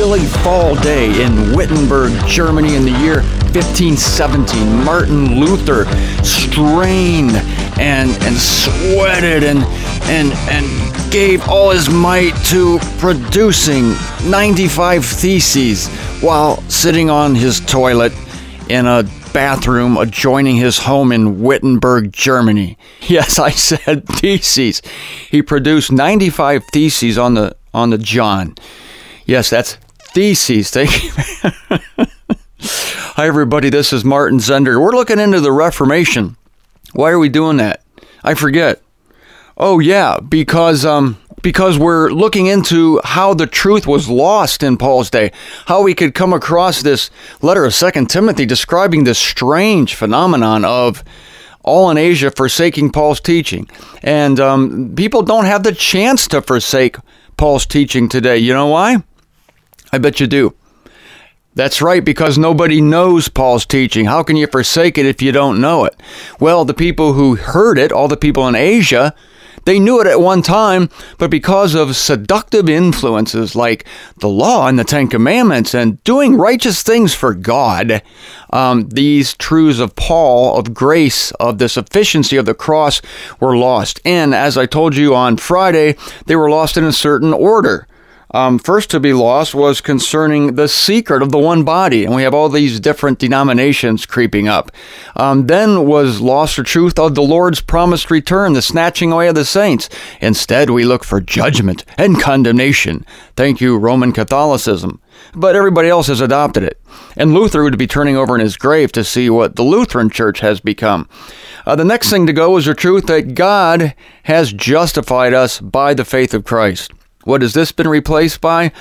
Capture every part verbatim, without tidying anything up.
chilly fall day in Wittenberg, Germany in the year fifteen seventeen. Martin Luther strained and and sweated and and and gave all his might to producing ninety-five theses while sitting on his toilet in a bathroom adjoining his home in Wittenberg, Germany. Yes, I said theses. He produced ninety-five theses on the on the John. Yes, that's theses. Thank you. Hi, everybody. This is Martin Zender. We're looking into the Reformation. Why are we doing that? I forget. Oh, yeah, because um, because we're looking into how the truth was lost in Paul's day, how we could come across this letter of Second Timothy describing this strange phenomenon of all in Asia forsaking Paul's teaching. And um, people don't have the chance to forsake Paul's teaching today. You know why? I bet you do. That's right, because nobody knows Paul's teaching. How can you forsake it if you don't know it? Well, the people who heard it, all the people in Asia, they knew it at one time, but because of seductive influences like the law and the Ten Commandments and doing righteous things for God, um, these truths of Paul, of grace, of the sufficiency of the cross were lost. And as I told you on Friday, they were lost in a certain order. Um, first to be lost was concerning the secret of the one body, and we have all these different denominations creeping up. Um, then was lost the truth of the Lord's promised return, the snatching away of the saints. Instead, we look for judgment and condemnation. Thank you, Roman Catholicism. But everybody else has adopted it. And Luther would be turning over in his grave to see what the Lutheran Church has become. Uh, the next thing to go is the truth that God has justified us by the faith of Christ. What has this been replaced by?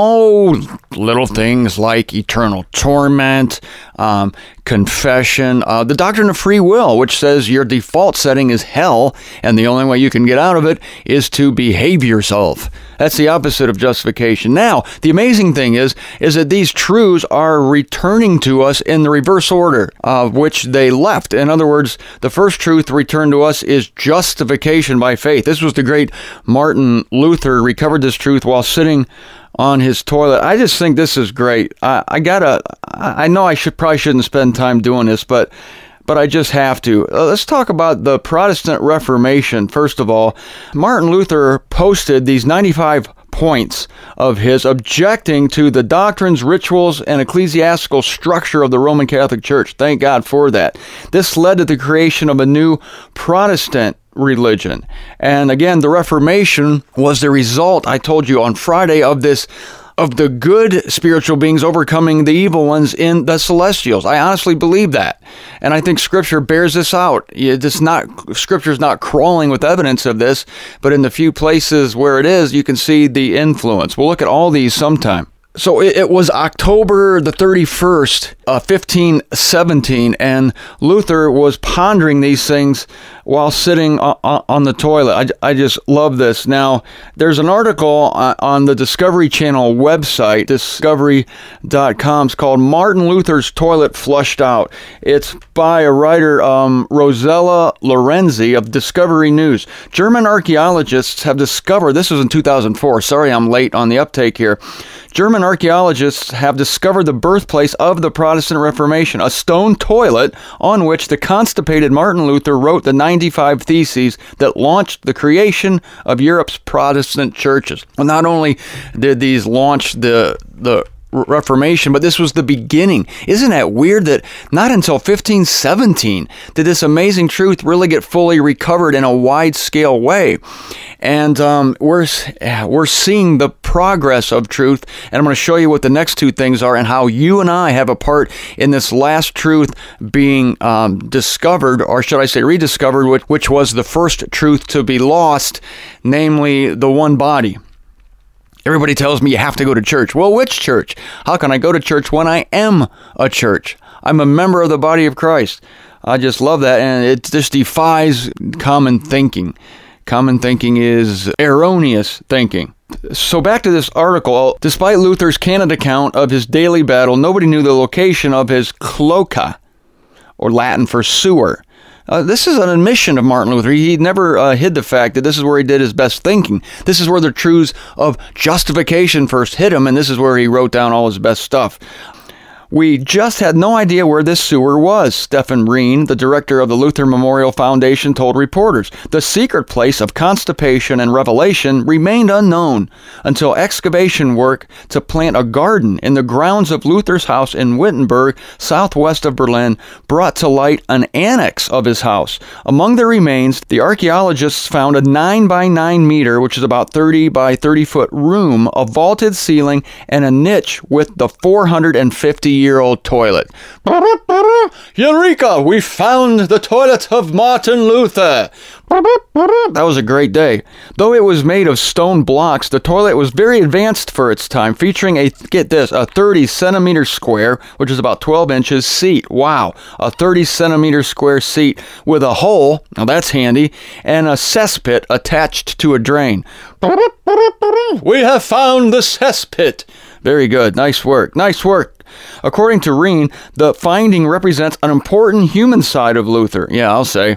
Oh, little things like eternal torment, um, confession, uh, the doctrine of free will, which says your default setting is hell, and the only way you can get out of it is to behave yourself. That's the opposite of justification. Now, the amazing thing is, is that these truths are returning to us in the reverse order of which they left. In other words, the first truth returned to us is justification by faith. This was the great Martin Luther recovered this truth while sitting on his toilet. I just think this is great. I, I gotta, I know I should probably shouldn't spend time doing this, but but I just have to. Uh, let's talk about the Protestant Reformation. First of all, Martin Luther posted these ninety-five points of his objecting to the doctrines, rituals, and ecclesiastical structure of the Roman Catholic Church. Thank God for that. This led to the creation of a new Protestant religion. And again, the Reformation was the result, I told you on Friday, of this of the good spiritual beings overcoming the evil ones in the celestials. I honestly believe that. And I think Scripture bears this out. It's not, Scripture's not crawling with evidence of this, but in the few places where it is, you can see the influence. We'll look at all these sometime. So it, it was October the thirty-first, uh, fifteen seventeen, and Luther was pondering these things while sitting on, on the toilet. I, I just love this. Now, there's an article on the Discovery Channel website, discovery dot com. It's called Martin Luther's Toilet Flushed Out. It's by a writer, um, Rosella Lorenzi of Discovery News. German archaeologists have discovered, this was in two thousand four, sorry I'm late on the uptake here. German archaeologists have discovered the birthplace of the Protestant Reformation, a stone toilet on which the constipated Martin Luther wrote the ninety-five theses that launched the creation of Europe's Protestant churches. Well, not only did these launch the the Reformation, but this was the beginning. Isn't that weird that not until fifteen seventeen did this amazing truth really get fully recovered in a wide-scale way? And um, we're we're seeing the progress of truth, and I'm going to show you what the next two things are and how you and I have a part in this last truth being um, discovered, or should I say rediscovered, which, which was the first truth to be lost, namely the one body. Everybody tells me you have to go to church. Well, which church? How can I go to church when I am a church? I'm a member of the body of Christ. I just love that, and it just defies common thinking. Common thinking is erroneous thinking. So back to this article. Despite Luther's candid account of his daily battle, nobody knew the location of his cloaca, or Latin for sewer. Uh, this is an admission of Martin Luther. He never uh, hid the fact that this is where he did his best thinking. This is where the truths of justification first hit him, and this is where he wrote down all his best stuff. We just had no idea where this sewer was, Stephen Reen, the director of the Luther Memorial Foundation, told reporters. The secret place of constipation and revelation remained unknown until excavation work to plant a garden in the grounds of Luther's house in Wittenberg, southwest of Berlin, brought to light an annex of his house. Among the remains, the archaeologists found a nine by nine meter, which is about thirty by thirty foot room, a vaulted ceiling, and a niche with the four hundred fifty year old toilet. Eureka! We found the toilet of Martin Luther. That was a great day. Though it was made of stone blocks, the toilet was very advanced for its time, featuring a, get this, a thirty centimeter square, which is about twelve inches, seat. Wow. A thirty centimeter square seat with a hole, now that's handy, and a cesspit attached to a drain. We have found the cesspit. Very good. Nice work. Nice work. According to Reen, the finding represents an important human side of Luther. Yeah, I'll say.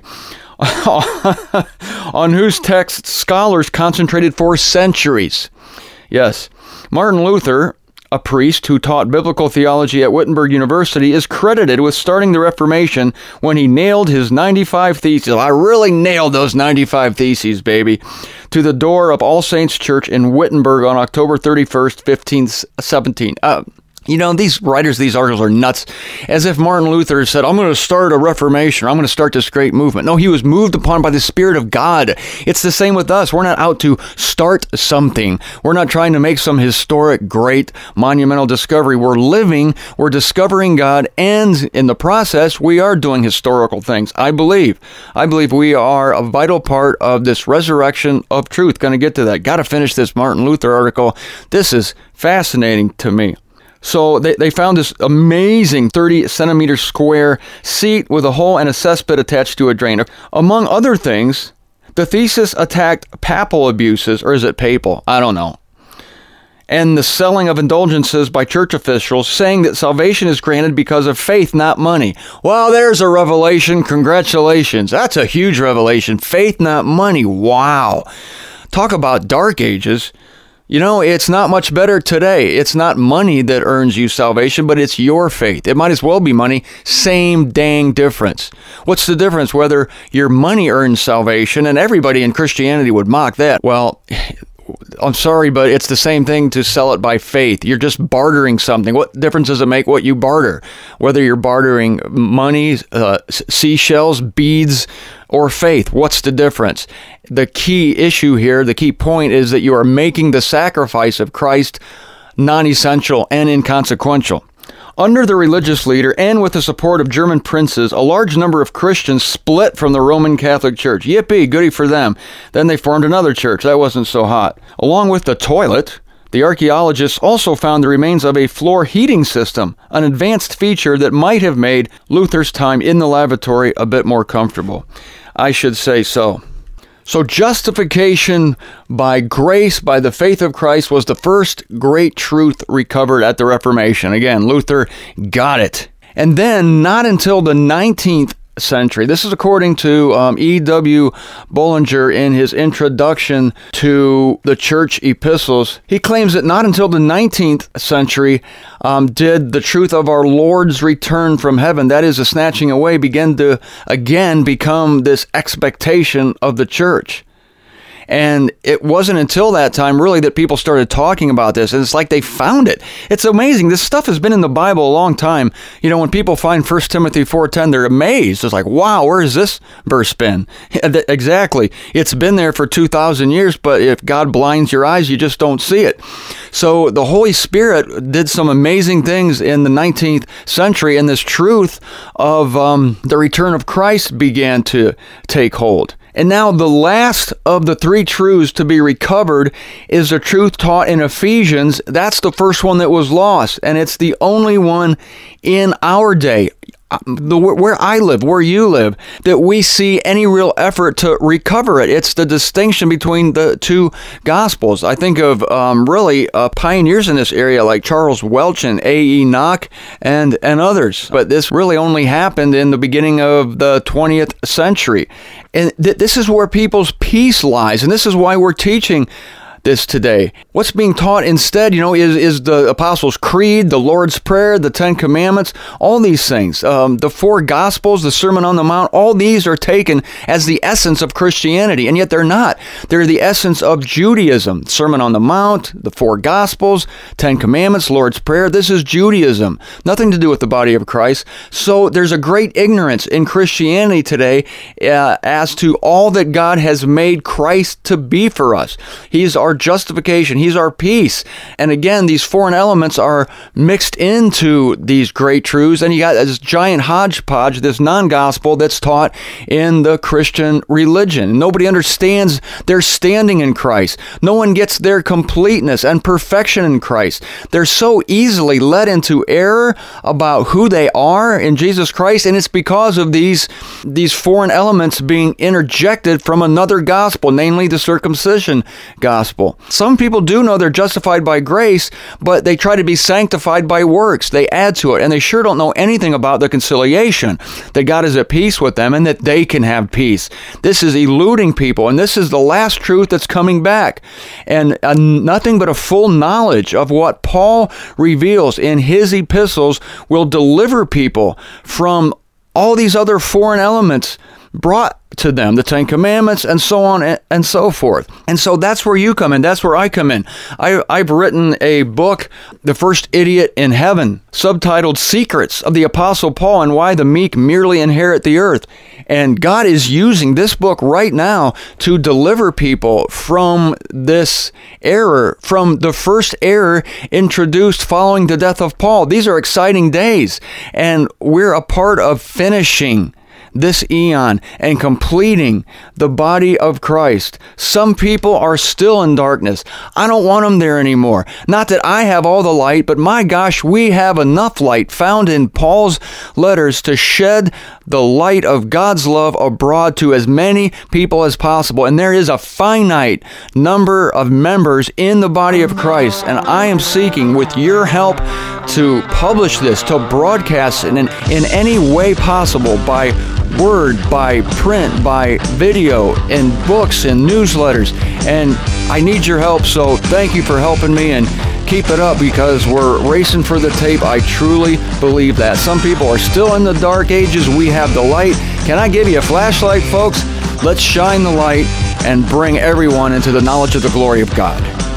On whose texts scholars concentrated for centuries. Yes, Martin Luther, a priest who taught biblical theology at Wittenberg University, is credited with starting the Reformation when he nailed his ninety-five theses. I really nailed those ninety-five theses, baby, to the door of All Saints Church in Wittenberg on October thirty-first, fifteen seventeen. Uh, You know, these writers, these articles are nuts. As if Martin Luther said, I'm going to start a reformation. I'm going to start this great movement. No, he was moved upon by the Spirit of God. It's the same with us. We're not out to start something. We're not trying to make some historic, great, monumental discovery. We're living, we're discovering God, and in the process, we are doing historical things. I believe. I believe we are a vital part of this resurrection of truth. Going to get to that. Got to finish this Martin Luther article. This is fascinating to me. So they, they found this amazing thirty centimeter square seat with a hole and a cesspit attached to a drain. Among other things, the thesis attacked papal abuses, or is it papal? I don't know. And the selling of indulgences by church officials, saying that salvation is granted because of faith, not money. Well, there's a revelation. Congratulations. That's a huge revelation. Faith, not money. Wow. Talk about dark ages. You know, it's not much better today. It's not money that earns you salvation, but it's your faith. It might as well be money. Same dang difference. What's the difference whether your money earns salvation? And everybody in Christianity would mock that. Well, I'm sorry, but it's the same thing to sell it by faith. You're just bartering something. What difference does it make what you barter? Whether you're bartering money, uh, seashells, beads, or faith, what's the difference? The key issue here, the key point is that you are making the sacrifice of Christ non-essential and inconsequential. Under the religious leader and with the support of German princes, a large number of Christians split from the Roman Catholic Church. Yippee, goody for them. Then they formed another church. That wasn't so hot. Along with the toilet, the archaeologists also found the remains of a floor heating system, an advanced feature that might have made Luther's time in the lavatory a bit more comfortable. I should say so. So justification by grace, by the faith of Christ, was the first great truth recovered at the Reformation. Again, Luther got it. And then, not until the nineteenth century, this is according to um, E W Bullinger in his introduction to the church epistles, he claims that not until the nineteenth century um, did the truth of our Lord's return from heaven, that is, the snatching away, begin to again become this expectation of the church. And it wasn't until that time, really, that people started talking about this. And it's like they found it. It's amazing. This stuff has been in the Bible a long time. You know, when people find First Timothy four ten, they're amazed. It's like, wow, where has this verse been? Exactly. It's been there for two thousand years, but if God blinds your eyes, you just don't see it. So the Holy Spirit did some amazing things in the nineteenth century, and this truth of um, the return of Christ began to take hold. And now the last of the three truths to be recovered is the truth taught in Ephesians. That's the first one that was lost, and it's the only one in our day. the where I live, where you live, that we see any real effort to recover it. It's the distinction between the two gospels. I think of um, really uh, pioneers in this area like Charles Welch and A E Nock and, and others. But this really only happened in the beginning of the twentieth century. And th- this is where people's peace lies. And this is why we're teaching this today. What's being taught instead, you know, is, is the Apostles' Creed, the Lord's Prayer, the Ten Commandments, all these things. Um, the four Gospels, the Sermon on the Mount, all these are taken as the essence of Christianity, and yet they're not. They're the essence of Judaism. Sermon on the Mount, the four Gospels, Ten Commandments, Lord's Prayer, this is Judaism. Nothing to do with the body of Christ. So there's a great ignorance in Christianity today uh, as to all that God has made Christ to be for us. He's our justification. He's our peace. And again, these foreign elements are mixed into these great truths. And you got this giant hodgepodge, this non-gospel that's taught in the Christian religion. Nobody understands their standing in Christ. No one gets their completeness and perfection in Christ. They're so easily led into error about who they are in Jesus Christ. And it's because of these, these foreign elements being interjected from another gospel, namely the circumcision gospel. Some people do know they're justified by grace, but they try to be sanctified by works. They add to it, and they sure don't know anything about the conciliation, that God is at peace with them and that they can have peace. This is eluding people, and this is the last truth that's coming back. And uh, nothing but a full knowledge of what Paul reveals in his epistles will deliver people from all these other foreign elements brought to them, the Ten Commandments and so on and, and so forth. And so that's where you come in. That's where I come in. I, I've written a book, The First Idiot in Heaven, subtitled Secrets of the Apostle Paul and Why the Meek Merely Inherit the Earth. And God is using this book right now to deliver people from this error, from the first error introduced following the death of Paul. These are exciting days, and we're a part of finishing this eon and completing the body of Christ. Some people are still in darkness. I don't want them there anymore. Not that I have all the light, but my gosh, we have enough light found in Paul's letters to shed the light of God's love abroad to as many people as possible. And there is a finite number of members in the body of Christ, and I am seeking with your help to publish this, to broadcast it in, in any way possible, by word, by print, by video, in books and newsletters. And I need your help, so thank you for helping me, and keep it up, because we're racing for the tape. I truly believe that. Some people are still in the dark ages. We have the light. Can I give you a flashlight, folks? Let's shine the light and bring everyone into the knowledge of the glory of God.